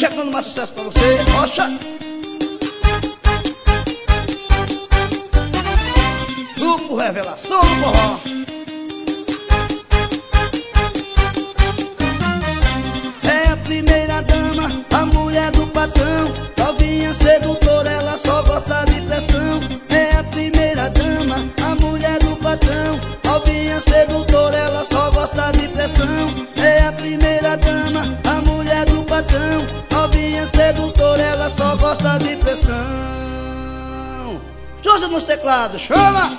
chegando mais sucesso pra você. Rocha. Grupo Revelação do Forró. É a primeira dama, a mulher do patrão, novinha sedutora, ela só gosta de pressão. É a primeira dama, a mulher do patrão, novinha sedutora, ela só gosta de pressão. É a primeira dama, a mulher do patrão, novinha sedutora, ela só gosta de pressão. José nos teclados, chama!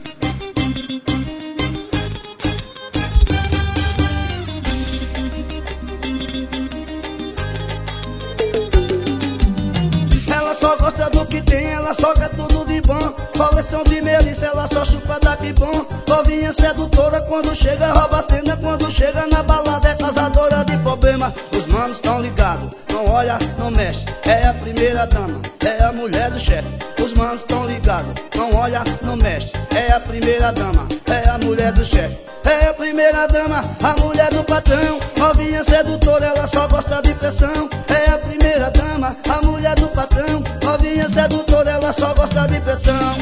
Ela só gosta do que tem, ela só quer tudo de bom. Coleção de melissa, ela só chupa daqui bom. Novinha sedutora, quando chega rouba a cena. Quando chega na balada é causadora de problema. Os manos tão ligados, não olha, não mexe. É a primeira dama, é a mulher do chefe. Os manos tão ligados, não olha, não mexe. É a primeira dama, é a mulher do chefe. É a primeira dama, a mulher do patrão, novinha sedutora, ela só gosta de pressão. É a primeira dama, a mulher do patrão, novinha sedutora, ela só gosta de pressão.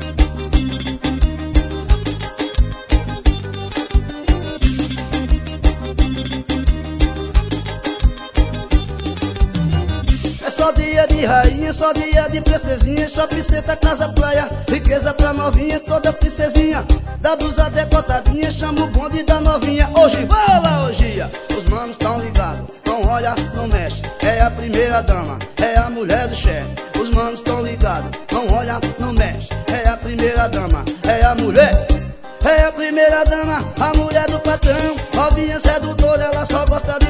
É só dia de rainha, só dia de princesinha, shopping, center, casa, praia, riqueza pra novinha, toda princesinha. Da blusa decotadinha, chama o bonde da novinha. Hoje vai lá, hoje. Os manos tão ligados, não olha, não mexe. É a primeira dama, é a mulher do chefe. Os manos tão ligados, não olha, não mexe. É a primeira dama, é a mulher. É a primeira dama, a mulher do patrão, novinha sedutora, ela só gosta de